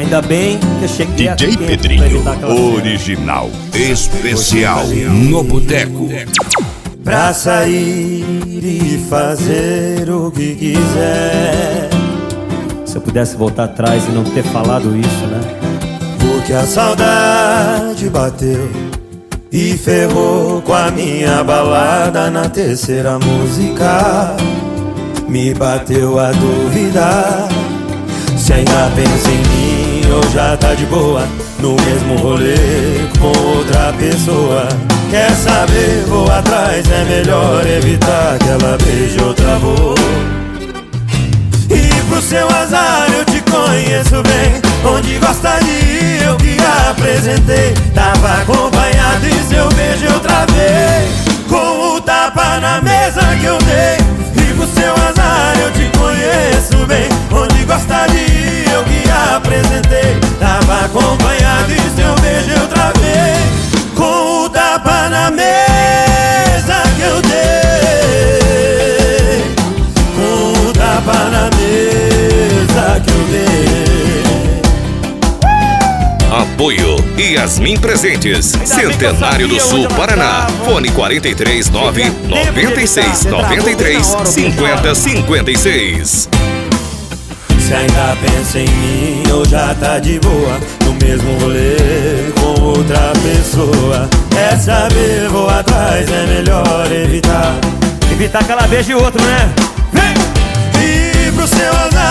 Ainda bem que eu cheguei DJ aqui Pedrinho, original, especial, no Boteco. Pra sair e fazer o que quiser. Se eu pudesse voltar atrás e não ter falado isso, né? Porque a saudade bateu e ferrou com a minha balada. Na terceira música me bateu a dúvida se ainda pensa em mim ou já tá de boa no mesmo rolê com outra pessoa. Quer saber, vou atrás, é melhor evitar que ela beije outra boca. E pro seu azar eu te conheço bem, onde gosta de ir eu que apresentei. Tava acompanhado e seu beijo outra vez, com o tapa na mesa que eu dei. E pro seu azar eu te conheço bem, onde gosta de ir eu que apresentei. Tava acompanhado e seu beijo outra vez, com o tapa na mesa que eu dei. Com o tapa na mesa que eu dei. Apoio Yasmin Presentes, Centenário do Sul, Paraná. Fone 439 96 93 50 56. Se ainda pensa em mim ou já tá de boa no mesmo rolê com outra pessoa. Quer saber, vou atrás, é melhor evitar. Evitar que ela beije outro, né? Vem! E pro seu azar